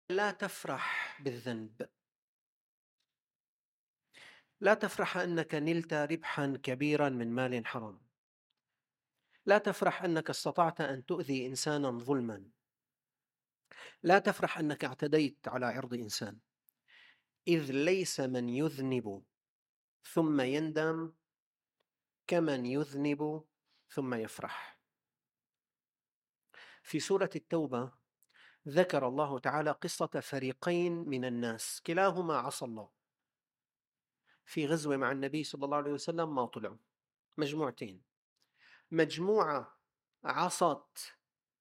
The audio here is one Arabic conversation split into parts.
لا تفرح بالذنب. لا تفرح أنك نلت ربحا كبيرا من مال حرام. لا تفرح أنك استطعت أن تؤذي إنسانا ظلما. لا تفرح أنك اعتديت على عرض إنسان، إذ ليس من يذنب ثم يندم كمن يذنب ثم يفرح. في سورة التوبة ذكر الله تعالى قصة فريقين من الناس كلاهما عصى الله. في غزوة مع النبي صلى الله عليه وسلم ما طلعوا مجموعتين، مجموعة عصت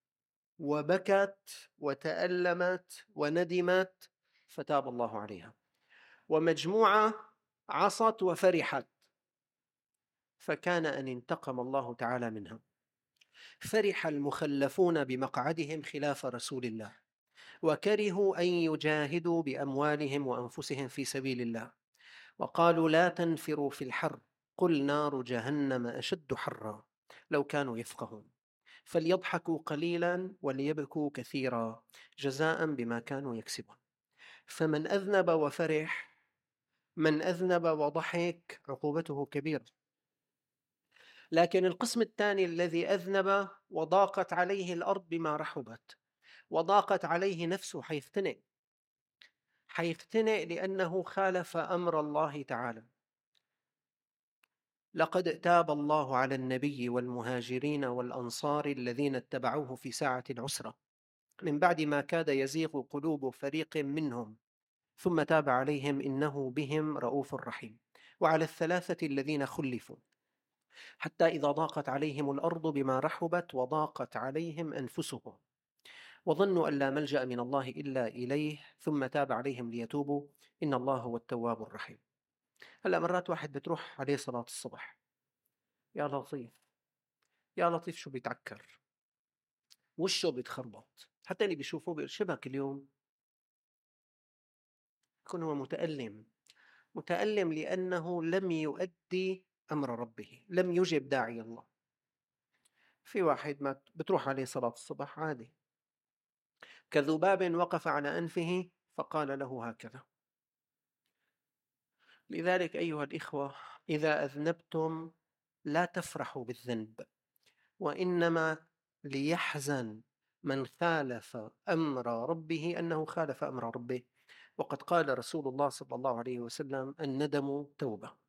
وبكت وتألمت وندمت فتاب الله عليها، ومجموعة عصت وفرحت فكان أن انتقم الله تعالى منها. فرح المخلفون بمقعدهم خلاف رسول الله، وكرهوا أن يجاهدوا بأموالهم وأنفسهم في سبيل الله، وقالوا لا تنفروا في الحر قل نار جهنم أشد حرا لو كانوا يفقهون، فليضحكوا قليلا وليبكوا كثيرا جزاء بما كانوا يكسبون. فمن أذنب وفرح، من أذنب وضحك عقوبته كبيرة. لكن القسم الثاني الذي أذنب وضاقت عليه الأرض بما رحبت وضاقت عليه نفسه، حيختنق لأنه خالف أمر الله تعالى. لقد تاب الله على النبي والمهاجرين والأنصار الذين اتبعوه في ساعة العسرة من بعد ما كاد يزيغ قلوب فريق منهم ثم تاب عليهم إنه بهم رؤوف رحيم. وعلى الثلاثة الذين خلفوا حتى إذا ضاقت عليهم الأرض بما رحبت وضاقت عليهم أنفسهم وظنوا أن لا ملجأ من الله إلا إليه ثم تاب عليهم ليتوبوا إن الله هو التواب الرحيم. هلأ مرات واحد بتروح عليه صلاة الصبح، يا لطيف يا لطيف شو بيتعكر، وشه بيتخربط، حتى اللي بيشوفوه بيقول شبك اليوم. يكون هو متألم لأنه لم يؤدي أمر ربه، لم يجب داعي الله. في واحد ما بتروح عليه صلاة الصبح عادي، كذباب وقف على أنفه فقال له هكذا. لذلك أيها الإخوة، إذا أذنبتم لا تفرحوا بالذنب، وإنما ليحزن من خالف أمر ربه أنه خالف أمر ربه. وقد قال رسول الله صلى الله عليه وسلم الندم توبة.